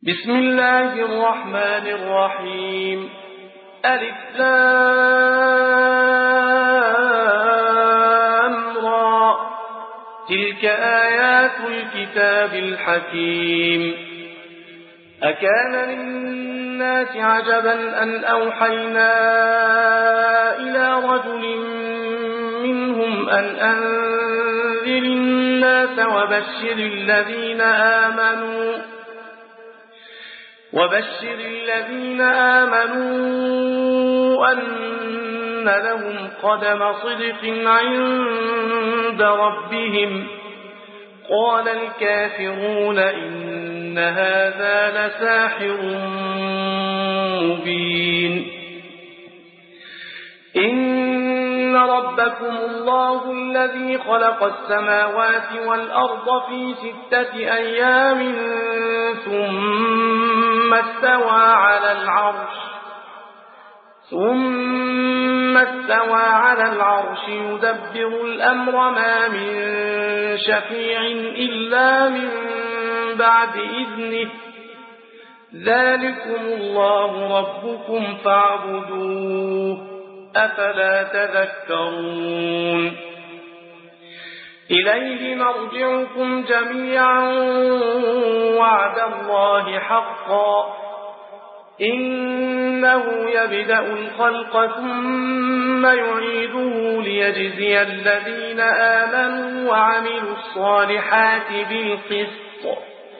بسم الله الرحمن الرحيم. ألف لام را. تلك آيات الكتاب الحكيم. أكان للناس عجبا أن أوحينا إلى رجل منهم أن أنذر الناس وبشر الذين آمنوا أن لهم قدم صدق عند ربهم. قال الكافرون إن هذا لساحر مبين. إن ربكم الله الذي خلق السماوات والأرض في 6 أيام ثم استوى على العرش يدبر الأمر ما من شفيع إلا من بعد إذنه. ذلكم الله ربكم فاعبدوه أفلا تذكرون. إليه مرجعكم جميعا وعد الله حقا. إنه يبدأ الخلق ثم يعيده ليجزي الذين آمنوا وعملوا الصالحات بالقسط،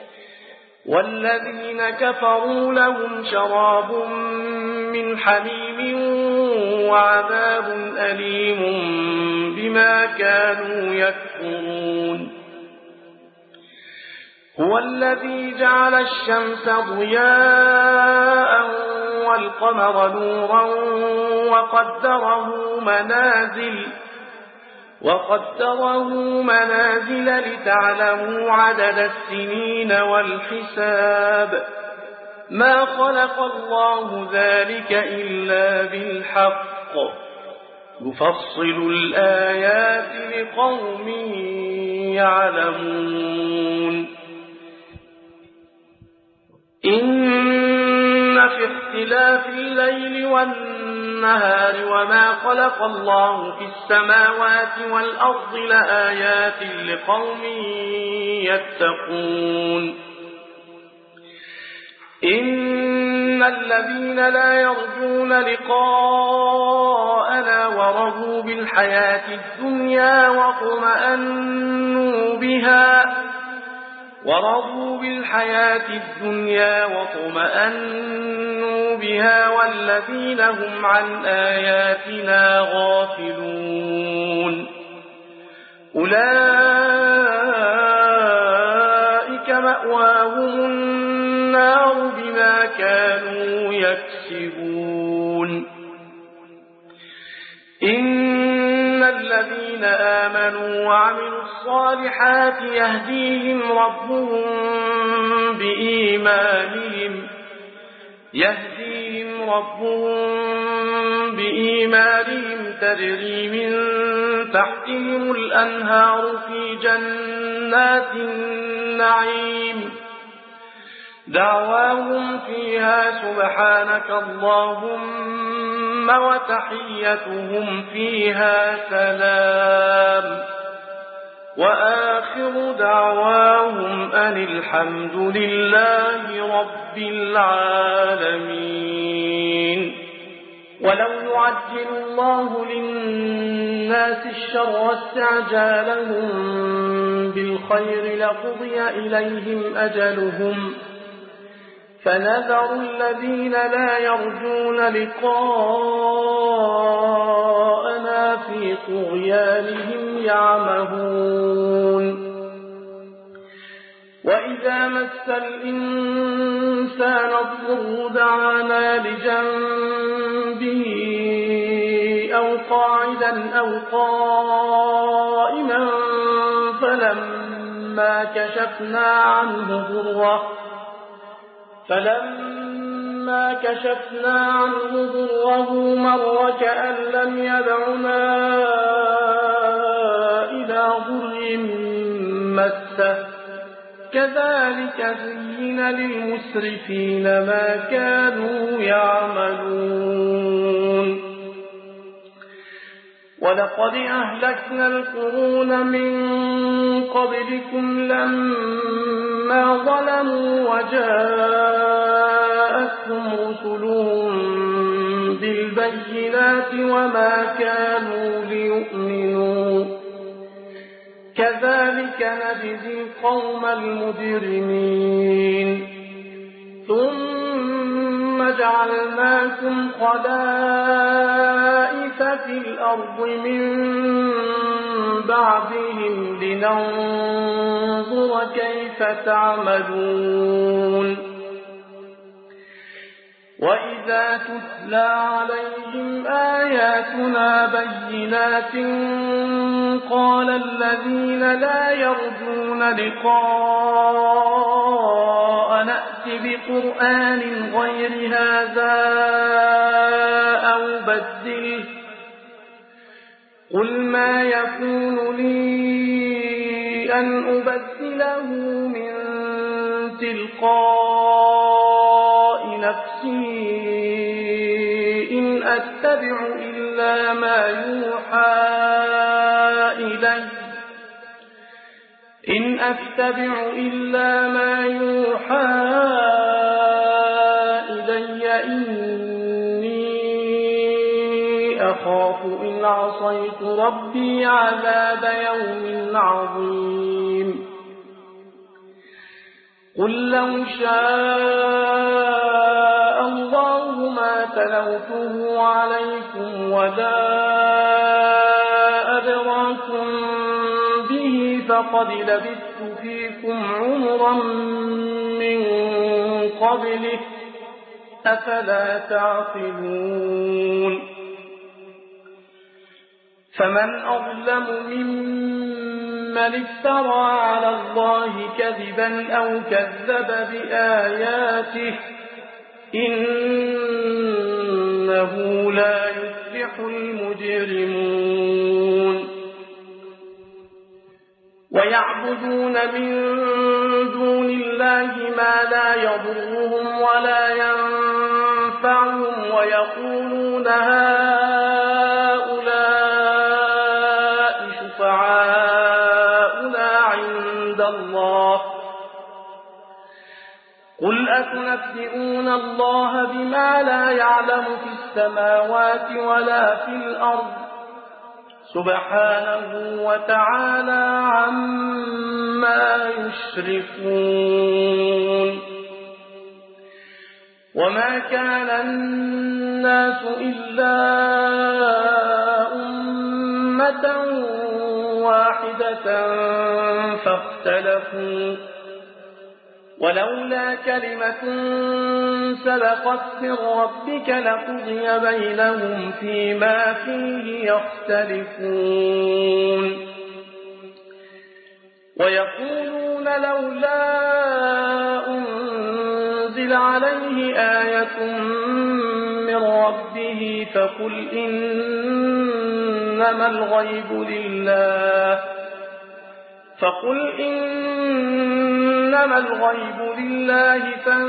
والذين كفروا لهم شراب من حميم وعذاب أليم بما كانوا يكفرون. هو الذي جعل الشمس ضياء والقمر نورا وقدره منازل لتعلموا عدد السنين والحساب. ما خلق الله ذلك إلا بالحق يفصل الآيات لقوم يعلمون. إن في اختلاف الليل والنهار وما خلق الله في السماوات والأرض لآيات لقوم يتقون. إن الذين لا يرجون لقاءنا ورضوا بالحياة الدنيا واطمأنوا بها والذين هم عن آياتنا غافلون أولئك مأواهم النار بما كانوا يكسبون. إن الذين آمنوا وعملوا الصالحات يهديهم ربهم تجري من تحتهم الأنهار في جنات النعيم. دعواهم فيها سبحانك اللهم وتحيتهم فيها سلام وآخر دعواهم أن الحمد لله رب العالمين. ولو يعجل الله للناس الشر استعجالهم بالخير لقضي إليهم أجلهم فنذر الذين لا يرجون لقاءنا في طغيانهم يعمهون. وإذا مس الإنسان الضر دعانا لجنبه أو قاعدا أو قائما فلما كشفنا عنه ضره مر كأن لم يدعنا إلى ضر مسه كذلك زين للمسرفين ما كانوا يعملون ولقد أهلكنا القرون من قبلكم لما ظلموا وجاءتهم رسلهم بالبينات وما كانوا ليؤمنوا كذلك نجزي القوم المجرمين ثم جعلناكم خلائف في الأرض من بعدهم لننظر كيف تعملون وإذا تتلى عليهم آياتنا بينات قال الذين لا يرجون لقاء نأت بقرآن غير هذا أو بدله قل ما يكون لي أن أبدله من تلقاء نفسي إن أتبع إلا ما يوحى إلي إني أخاف إن عصيت ربي عذاب يوم عظيم قل لو شاء الله ما تلوته عليكم ولا أدراكم به فقد لبثت فيكم عمرا من قبله أفلا تعقلون فمن أظلم ممن افترى على الله كذبا أو كذب بآياته إنه لا يفلح المجرمون ويعبدون من دون الله ما لا يضرهم ولا ينفعهم ويقولون هؤلاء شفعاؤنا عند الله قل أتنبئون الله بما لا يعلم في السماوات ولا في الأرض سبحانه وتعالى عما يشركون وما كان الناس إلا أمة واحدة فاختلفوا ولولا كلمة سبقت من ربك لقضي بينهم فيما فيه يختلفون ويقولون لولا أنزل عليه آية من ربه فقل إنما الغيب لله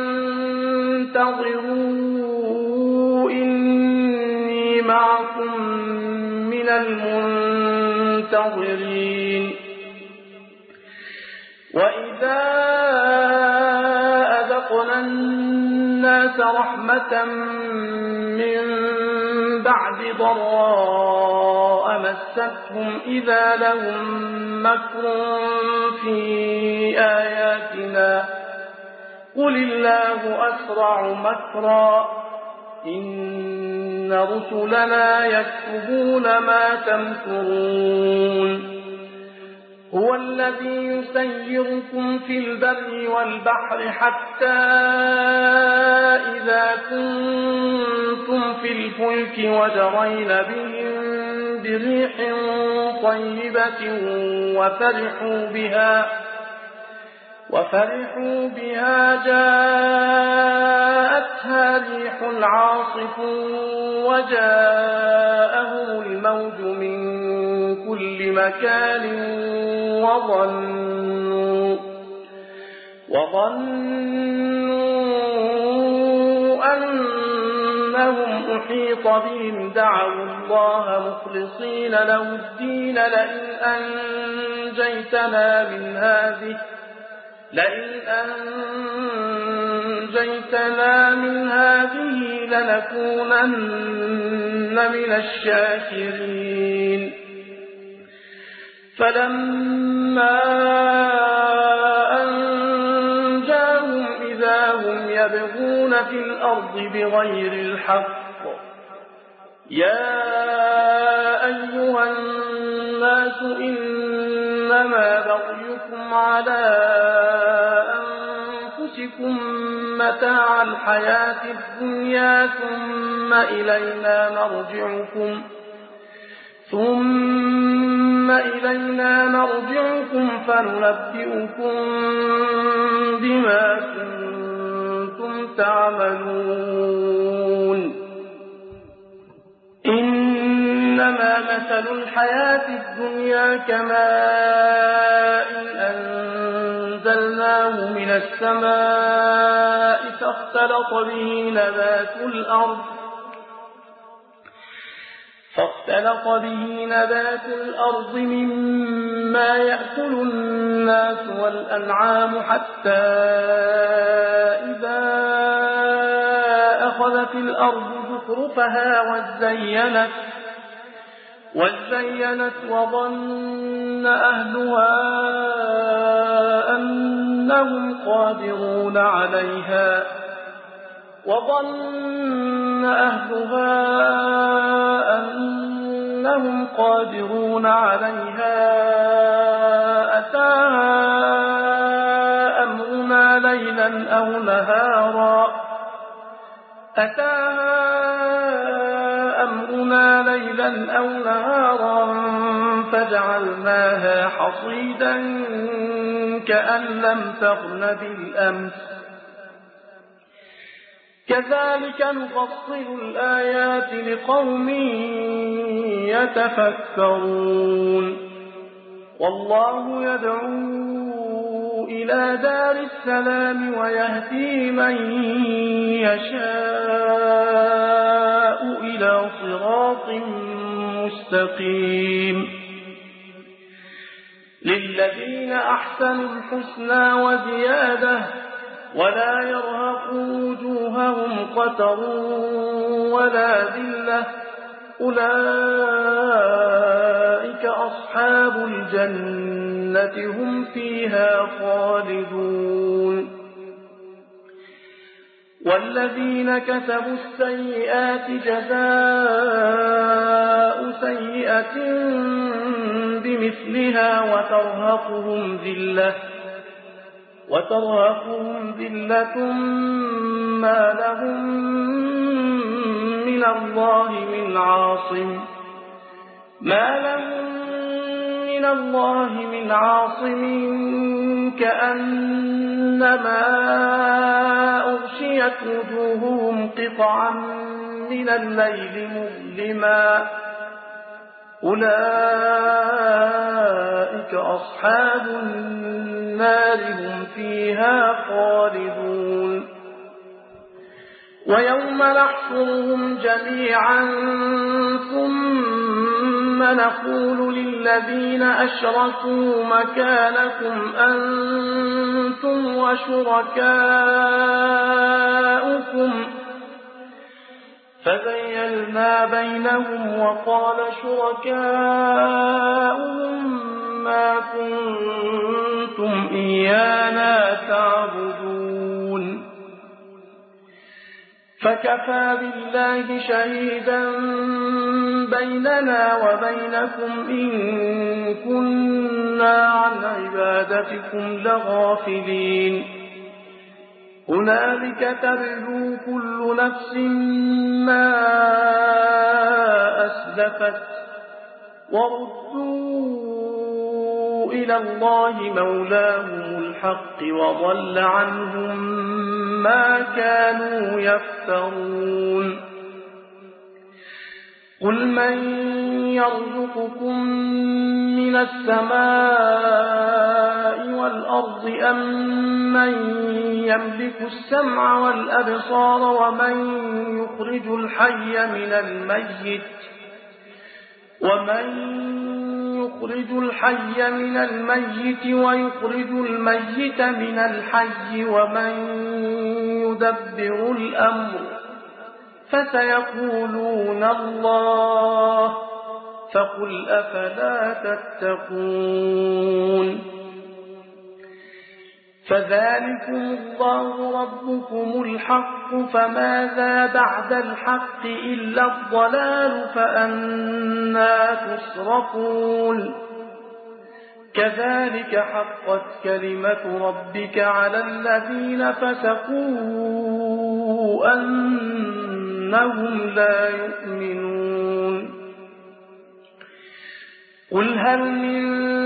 فانتظروا إني معكم من المنتظرين وإذا أذقنا الناس رحمة من بعد ضراء مستهم إذا لهم مكر في آياتنا قل الله أسرع مكرا إن رسلنا يكتبون ما تمكرون هو الذي يسيركم في البر والبحر حتى إذا كنتم في الفلك وجرين بهم بريح طيبة وفرحوا بها جاءتها ريح عاصف وجاءهم الموج من كل مكان وظنوا أنهم أحيط بهم دعوا الله مخلصين له الدين لئن أنجيتنا من هذه لنكونن من الشاكرين فلما أنجاهم إذا هم يبغون في الأرض بغير الحق يا أيها الناس إنما بغيكم على أنفسكم متاع الحياة الدنيا ثم إلينا مرجعكم فننبئكم بما كنتم تعملون إنما مثل الحياة الدنيا كماء أنزلناه من السماء فاختلط به نبات الأرض مما يأكل الناس والأنعام حتى إذا أخذت الأرض زخرفها وزينت وظن أهلها أنهم قادرون عليها أتاها أمرنا ليلا أو نهارا فجعلناها حصيدا كأن لم تغن بالأمس كذلك نفصل الآيات لقوم يتفكرون والله يدعو إلى دار السلام ويهدي من يشاء إلى صراط مستقيم للذين أحسنوا الحسنى وزيادة ولا يرهق وجوههم قتر ولا ذلة أولئك أصحاب الجنة هم فيها خالدون والذين كسبوا السيئات جزاء سيئة بمثلها وترهقهم ذلة ما لهم من الله من عاصم كأنما أغشيت وجوههم قطعا من الليل مظلما أولئك أصحاب النار هم فيها خالدون ويوم نحشرهم جميعا ثم نقول للذين أشركوا مكانكم أنتم وشركاؤكم فزيلنا بينهم وقال شركاؤهم ما كنتم إيانا تعبدون فكفى بالله شهيدا بيننا وبينكم إن كنا عن عبادتكم لغافلين هنالك تبلو كل نفس ما أسلفت وردوا إلى الله مولاهم الحق وضل عنهم ما كانوا يفترون قل من يرزقكم من السماء والأرض أم من يملك السمع والأبصار ومن يخرج الحي من الميت ويخرج الميت من الحي ومن يدبر الأمر فسيقولون الله فقل أفلا تتقون فذلكم الله ربكم الحق فماذا بعد الحق إلا الضلال فأنى تصرفون كذلك حقت كلمة ربك على الذين فسقوا أنهم لا يؤمنون قل هل من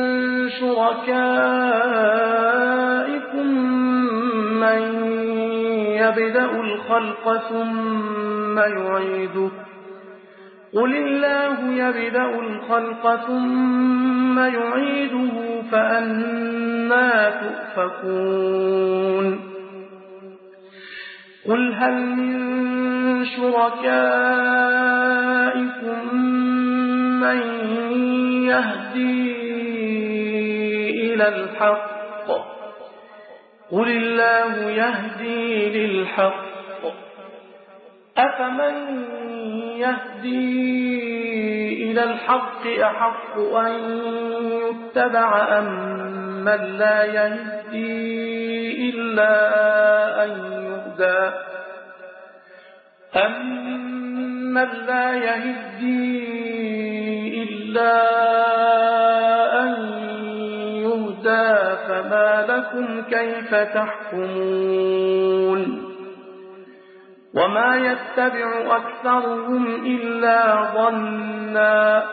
شركائكم من يبدأ الخلق ثم يعيده قل الله يبدأ الخلق ثم يعيده فأنى تؤفكون قل هل من شركائكم من يهدي إلى الحق قل الله يهدي للحق أفمن يهدي إلى الحق أحق أن يتبع أم من لا يهدي إلا أن يهدى أمن لا يهدي إلا أن يهدى فما لكم كيف تحكمون وما يتبع أكثرهم إلا ظنا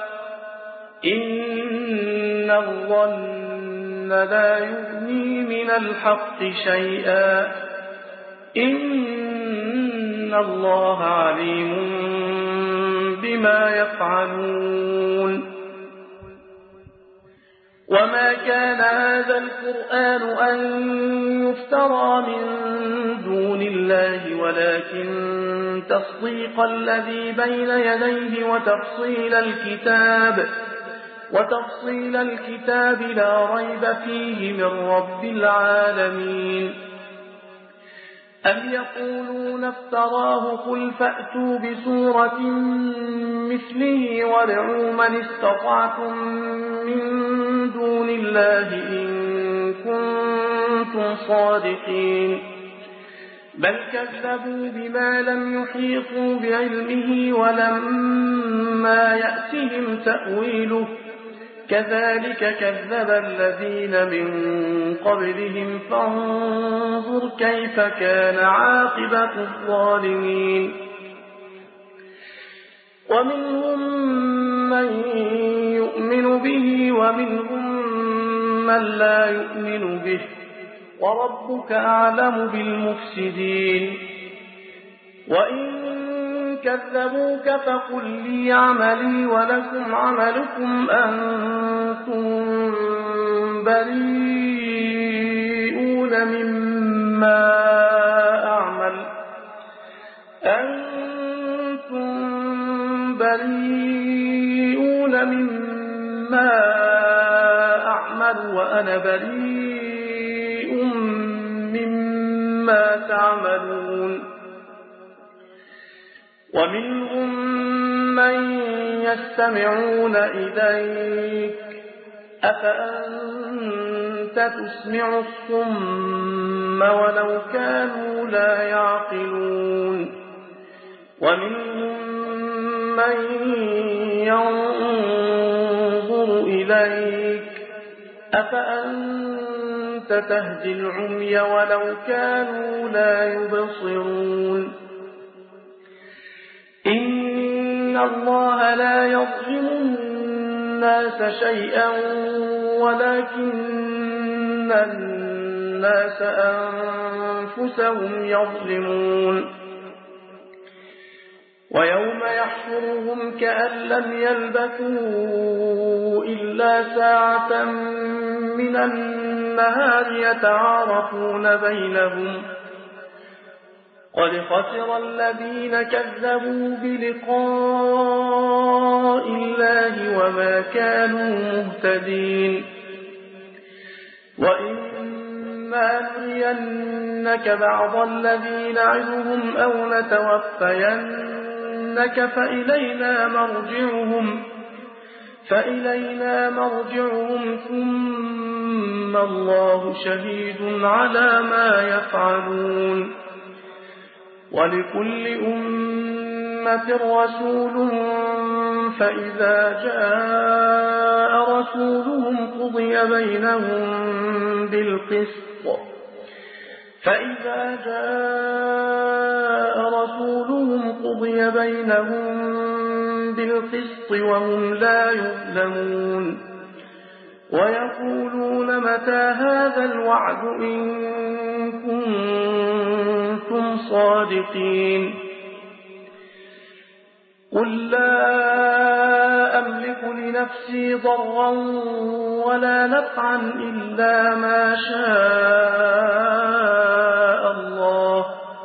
إن الظن لا يغني من الحق شيئا إن الله عليم بما يفعلون وما كان هذا القرآن أن يفترى من دون الله ولكن تصديق الذي بين يديه وتفصيل الكتاب لا ريب فيه من رب العالمين أم يقولون افتراه قل فأتوا بسورة مثله وادعوا من استطعتم من دون الله إن كنتم صادقين بل كذبوا بما لم يحيطوا بعلمه ولما يأتهم تأويله كذلك كذب الذين من قبلهم فانظر كيف كان عاقبة الظالمين ومنهم من يؤمن به ومنهم من لا يؤمن به وربك أعلم بالمفسدين وإن كذبوك فقل لي عملي ولكم عملكم أنتم بريئون مما أعمل وأنا بريء مما تعملون ومنهم من يستمعون إليك أفأنت تسمع الصم ولو كانوا لا يعقلون ومنهم من ينظر إليك أفأنت تهدي العمي ولو كانوا لا يبصرون إن الله لا يظلم الناس شيئا ولكن الناس أنفسهم يظلمون ويوم يحشرهم كأن لم يلبثوا إلا ساعة من النهار يتعارفون بينهم قد خسر الذين كذبوا بلقاء الله وما كانوا مهتدين وإما نرينك بعض الذي نعدهم أو نتوفينك فإلينا مرجعهم ثم الله شهيد على ما يفعلون ولكل أمة رسول فإذا جاء رسولهم قضي بينهم بالقسط وهم لا يظلمون ويقولون متى هذا الوعد إن كنتم صادقين قل لا أملك لنفسي ضرا ولا نفعا إلا ما شاء الله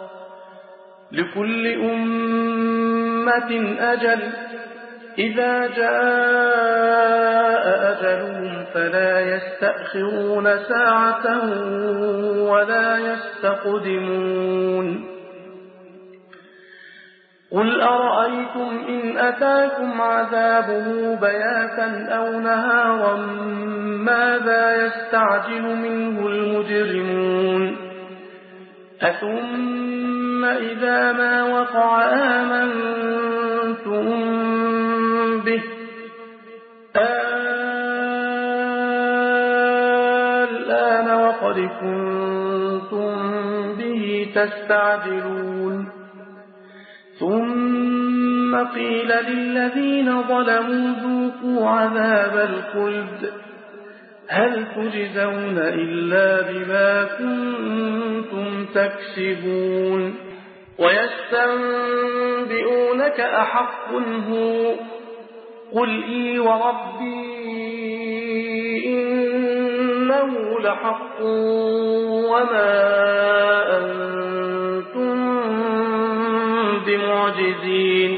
لكل أمة أجل إذا جاء أجلهم فلا يستأخرون ساعة ولا يستقدمون قل أرأيتم إن أتاكم عذابه بياتا أو نهارا ماذا يستعجل منه المجرمون أثم إذا ما وقع آمنتم به الآن وقد كنتم به تستعجلون ثم قيل للذين ظلموا ذوقوا عذاب الخلد هل تجزون إلا بما كنتم تكسبون ويستنبئونك أحق هو قل إي وربي إنه لحق وما أنتم بمعجزين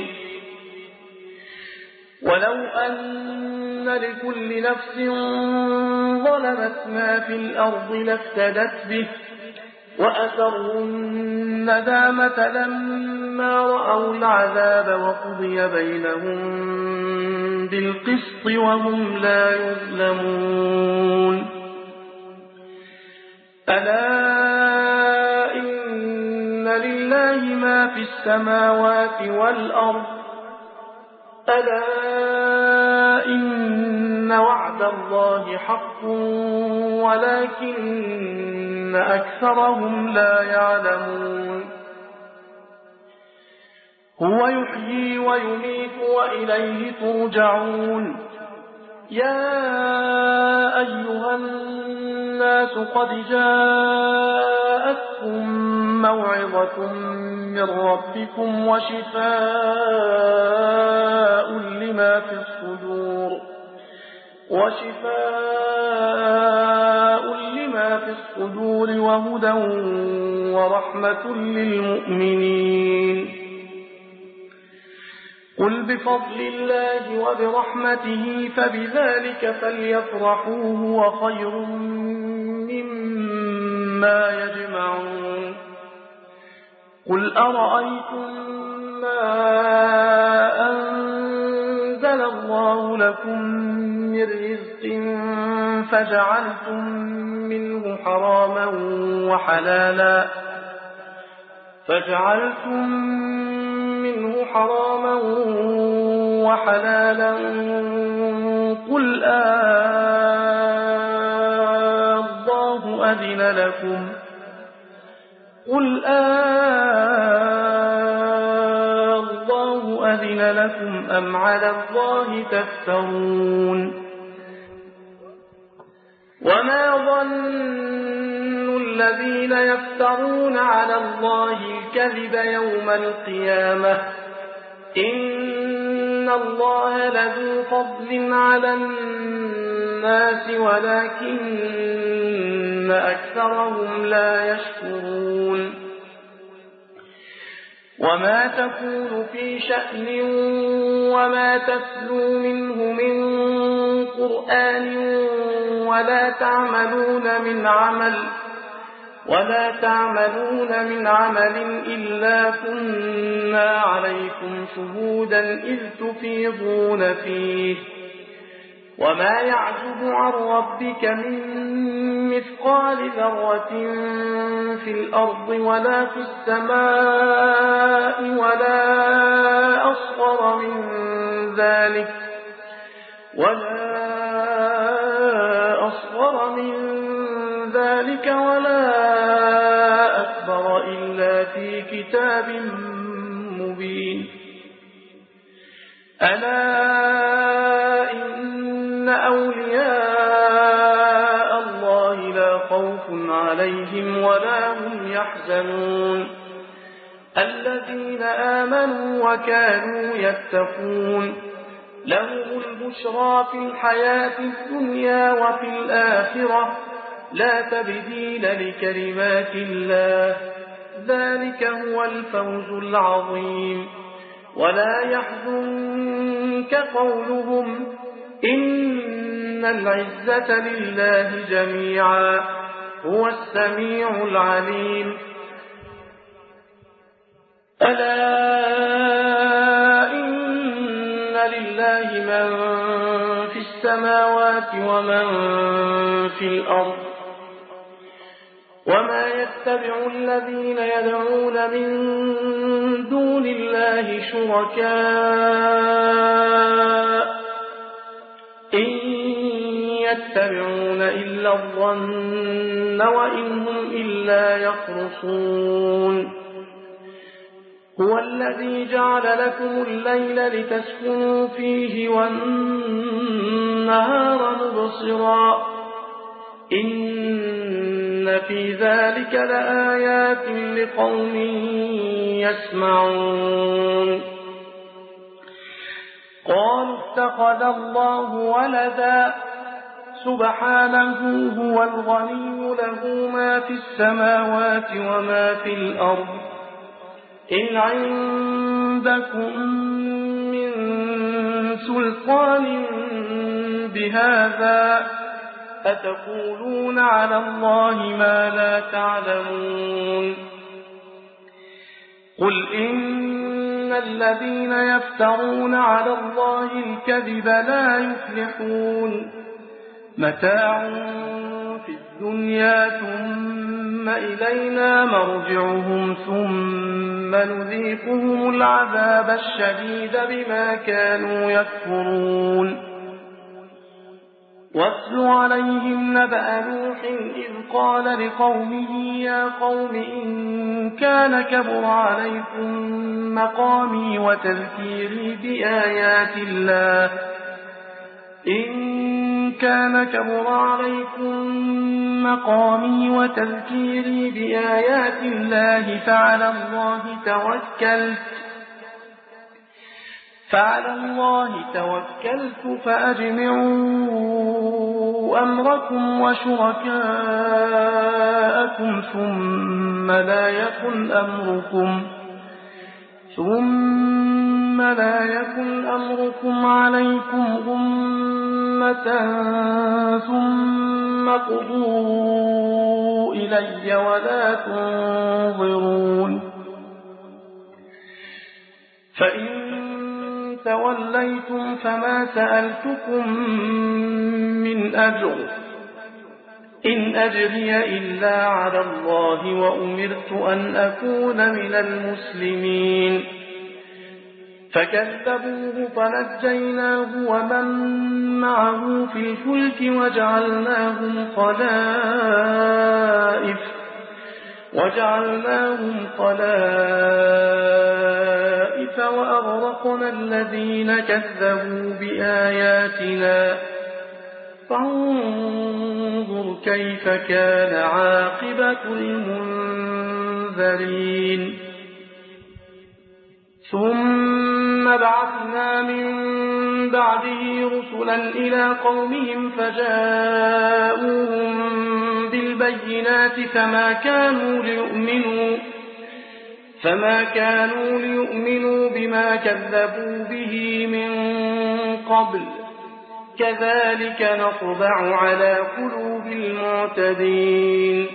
ولو أن لكل نفس ظلمت ما في الأرض لافتدت به وأسروا الندامة لما رأوا العذاب وقضي بينهم بالقسط وهم لا يظلمون ألا إن لله ما في السماوات والأرض ألا إن وعد الله حق ولكن أكثرهم لا يعلمون هو يحيي ويميت وإليه ترجعون يا أيها الناس قد جاءتكم موعظة من ربكم وشفاء لما في الصدور وهدى ورحمة للمؤمنين قل بفضل الله وبرحمته فبذلك فليفرحوا هو خير مما يجمعون قل أرأيتم ما أنزل الله لكم من رزق فجعلتم منه حراما وحلالا قل الله أذن لكم أم على الله تفترون وما ظن الذين يفترون على الله الكذب يوم القيامة إن الله لذو فضل على الناس ولكن أكثرهم لا يشكرون وما تكون في شأن وما تتلو منه من قرآن ولا تعملون من عمل إلا كنا عليكم شهودا إذ تفيضون فيه وما يعزب عن ربك من مثقال ذرة في الأرض ولا في السماء ولا أصغر من ذلك ولا أكبر إلا في كتاب مبين ألا إن أولياء الله لا خوف عليهم ولا هم يحزنون الذين آمنوا وكانوا يتقون لهم البشرى في الحياة الدنيا وفي الآخرة لا تبديل لكلمات الله ذلك هو الفوز العظيم ولا يحزنك قولهم إن العزة لله جميعا هو السميع العليم ألا إن لله من في السماوات ومن في الأرض وما يتبع الذين يدعون من دون الله شركاء إن يتبعون إلا الظن وإن هم إلا يخرصون هو الذي جعل لكم الليل لتسكنوا فيه والنهار مبصرا إن في ذلك لآيات لقوم يسمعون قالوا اتخذ الله ولدا سبحانه هو الغني له ما في السماوات وما في الأرض إن عندكم من سلطان بهذا أتقولون على الله ما لا تعلمون قل إن الذين يفترون على الله الكذب لا يفلحون متاع في الدنيا ثم إلينا مرجعهم ثم نذيقهم العذاب الشديد بما كانوا يكفرون واتل عليهم نبأ نوح إذ قال لقومه يا قوم إن كان كبر عليكم مقامي وتذكيري بآيات الله فعلى الله توكلت فأجمعوا أمركم وشركاءكم ثم لا يكن أمركم عليكم غمة ثم قضوا إلي ولا تنظرون فإن توليتم فما سألتكم من أجر إن أجري إلا على الله وأمرت أن أكون من المسلمين فكذبوه فنجيناه ومن معه في الفلك وجعلناهم خلائف وأغرقنا الذين كذبوا بآياتنا فانظر كيف كان عاقبة المنذرين ثم بعثنا من بعده رسلا إلى قومهم فجاءوهم بالبينات فما كانوا ليؤمنوا بما كذبوا به من قبل كذلك نطبع على قلوب المعتدين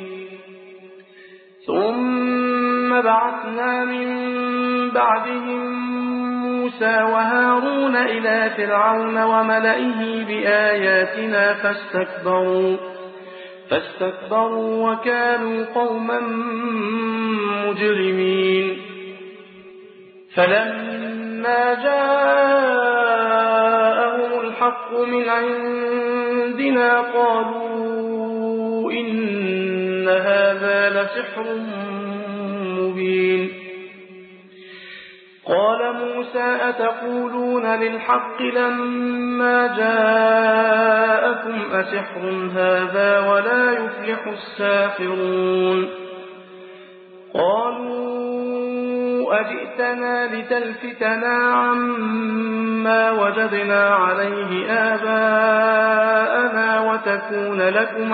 ثم بعثنا من بعدهم موسى وهارون إلى فرعون وملئه بآياتنا فاستكبروا وكانوا قوما مجرمين فلما جاءهم الحق من عندنا قالوا إن هذا لسحر مبين قال موسى أتقولون للحق لما جاءكم أسحر هذا ولا يفلح الساحرون قالوا أجئتنا لتلفتنا عما وجدنا عليه آباءنا وتكون لكم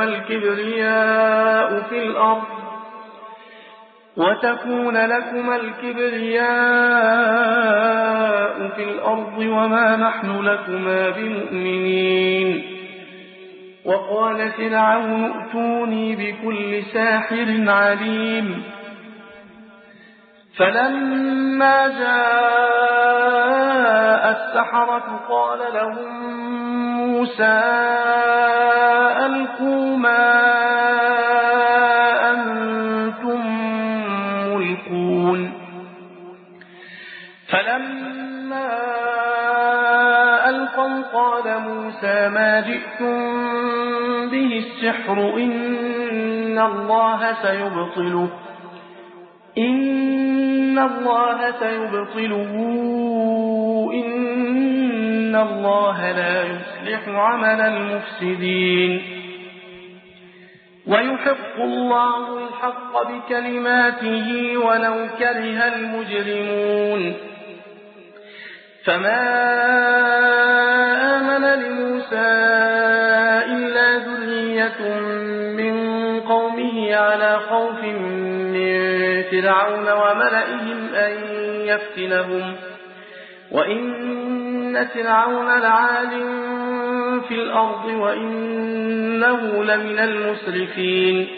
الكبرياء في الأرض وما نحن لكما بمؤمنين وقال فرعون ائتوني بكل ساحر عليم فلما جاء السحرة قال لهم موسى ألقوا ما فلما ألقوا قال موسى ما جئتم به السحر إن الله سيبطله إن الله لا يصلح عمل المفسدين ويحق الله الحق بكلماته ولو كره المجرمون فما آمن لموسى إلا ذرية من قومه على خوف من فرعون وملئهم أن يفتنهم وإن فرعون لعال في الأرض وإنه لمن المسرفين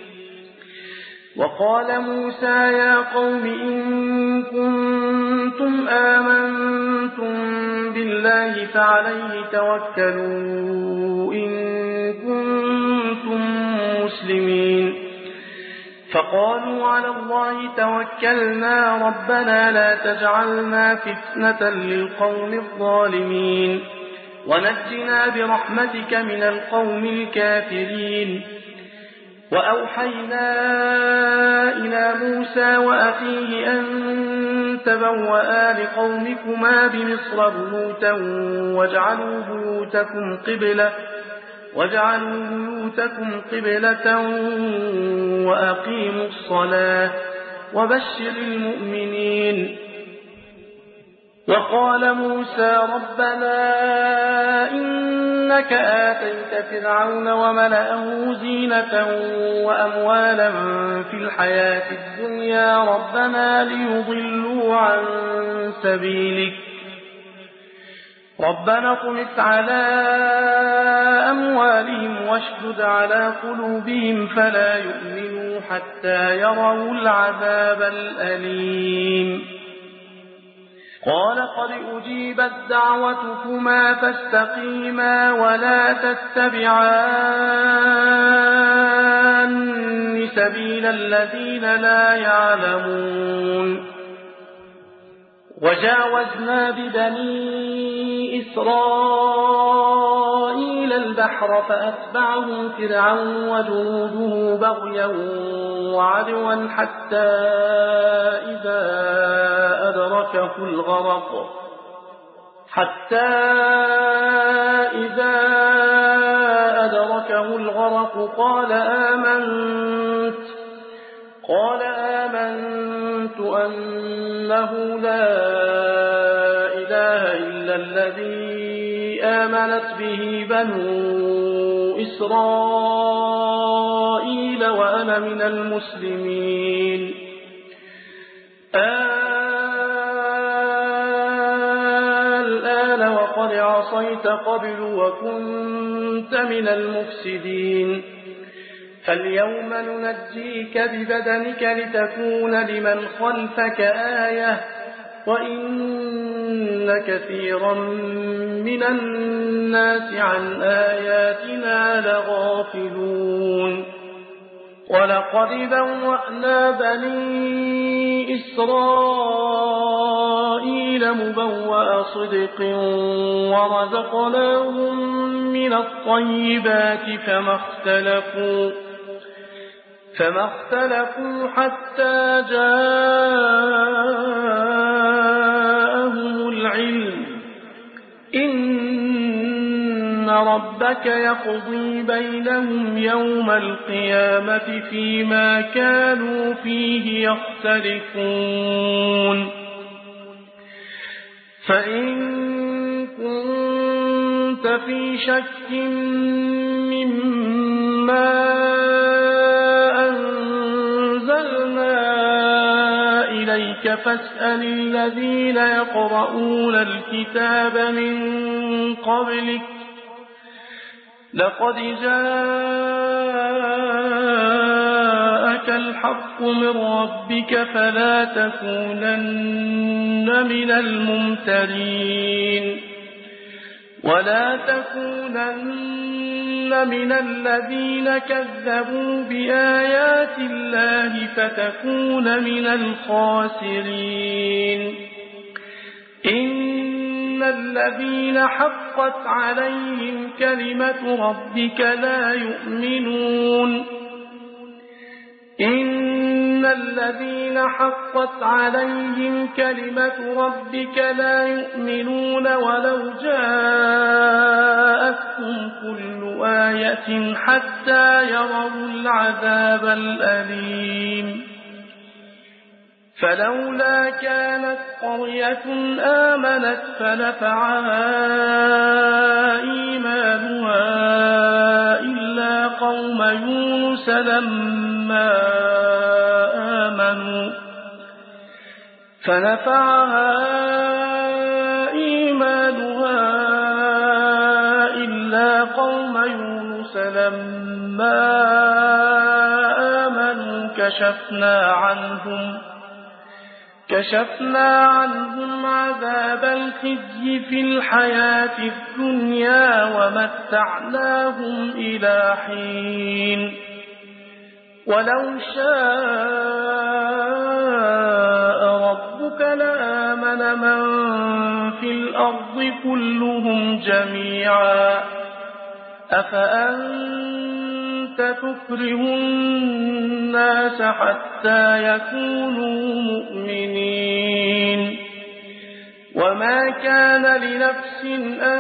وقال موسى يا قوم إن كنتم آمنتم بالله فعليه توكلوا إن كنتم مسلمين فقالوا على الله توكلنا ربنا لا تجعلنا فتنة للقوم الظالمين ونجنا برحمتك من القوم الكافرين وأوحينا إلى موسى وأخيه أن تبوأ لقومكما بمصر بيوتا واجعلوا بيوتكم قبلة وأقيموا الصلاة وبشر المؤمنين وقال موسى ربنا إنك آتيت فرعون وملأه زينة وأموالا في الحياة الدنيا ربنا ليضلوا عن سبيلك ربنا اطمس على أموالهم واشدد على قلوبهم فلا يؤمنوا حتى يروا العذاب الأليم قال قد أجيبت دعوتكما فاستقيما ولا تتبعان سبيل الذين لا يعلمون وجاوزنا ببني إسرائيل البحر فأتبعهم فرعون وجنوده بغيا وعدوا حتى إذا أدركه الغرق قال آمنت أنه لا إله آمنت به بنو إسرائيل وأنا من المسلمين الآن وقد عصيت قبل وكنت من المفسدين فاليوم ننجيك ببدنك لتكون لمن خلفك آية وإن كثيرا من الناس عن آياتنا لغافلون ولقد بوأنا بني إسرائيل مبوأ صدق ورزقناهم من الطيبات فما اختلفوا حتى جاءهم العلم إن ربك يقضي بينهم يوم القيامة فيما كانوا فيه يختلفون فإن كنت في شك مما فاسأل الذين يقرؤون الكتاب من قبلك لقد جاءك الحق من ربك فلا تكونن من الممترين ولا تكونن من الذين كذبوا بآيات الله فتكون من الخاسرين إن الذين حقت عليهم كلمة ربك لا يؤمنون إن الذين حقت عليهم كلمة ربك لا يؤمنون ولو جاءتهم كل آية حتى يروا العذاب الأليم فلولا كانت قرية آمنت فنفعها إيمانها إلا قوم يونس لما آمنوا كشفنا عنهم عذاب الخزي في الحياة الدنيا ومتعناهم إلى حين ولو شاء ربك لآمن من في الأرض كلهم جميعا أفأنت تكره الناس حتى يكونوا مؤمنين وما كان لنفس أن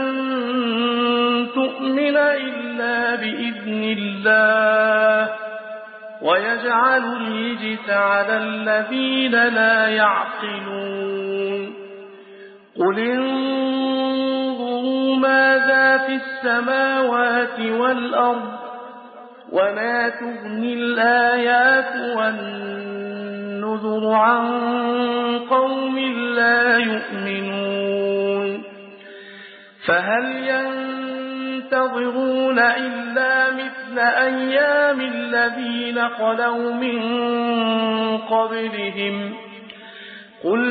تؤمن إلا بإذن الله ويجعل الرجس على الذين لا يعقلون قل انظروا ماذا في السماوات والأرض وما تغني الآيات والنذر عن قوم لا يؤمنون فهل ينتظرون إلا مثل أيام الذين خلوا من قبلهم قل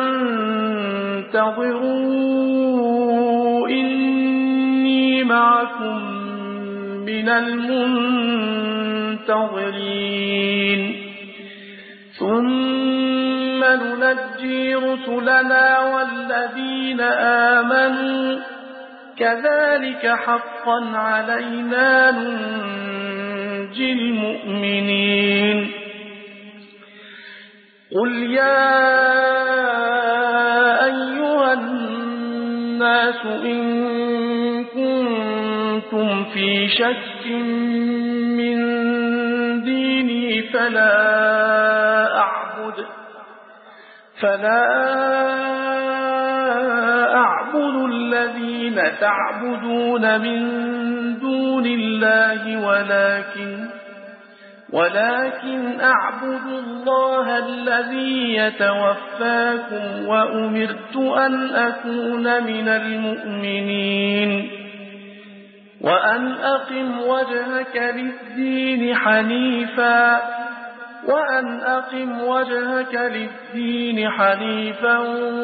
فانتظروا إني معكم من المنتظرين ثم ننجي رسلنا والذين آمنوا كذلك حقا علينا ننجي المؤمنين قل يا أيها الناس إن كنتم في شك من ديني فلا أعبد الذين تعبدون من دون الله ولكن أعبد الله الذي يتوفاكم وأمرت أن أكون من المؤمنين وأن أقم وجهك للدين حنيفا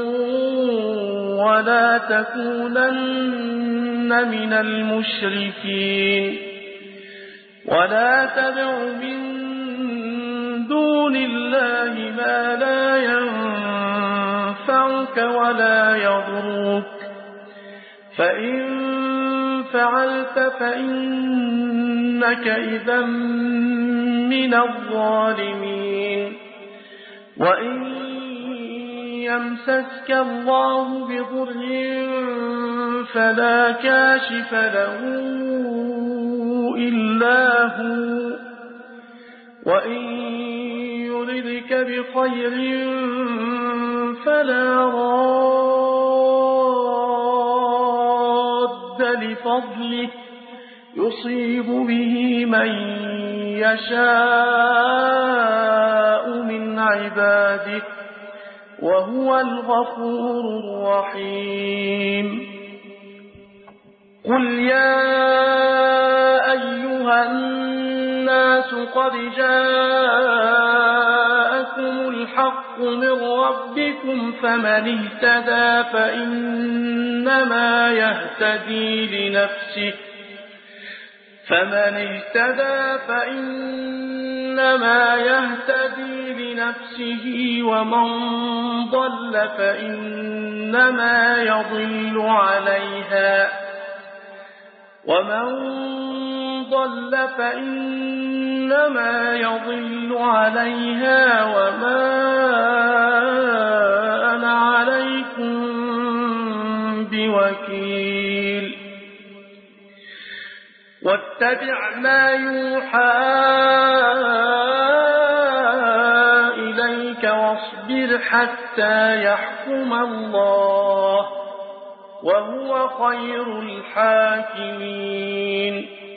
ولا تكونن من المشركين ولا تدع من دون الله ما لا ينفعك ولا يضرك فإن فعلت فإنك إذا من الظالمين وإن يمسسك الله بضر فلا كاشف له إلا هو وإن يردك بخير فلا راد لفضله يصيب به من يشاء من عباده وهو الغفور الرحيم قل يا أيها الناس قد جاءكم الحق من ربكم فمن اهتدى فإنما يهتدي لنفسه ومن ضل فإنما يضل عليها وما أنا عليكم بوكيل واتبع ما يوحى إليك واصبر حتى يحكم الله وهو خير الحاكمين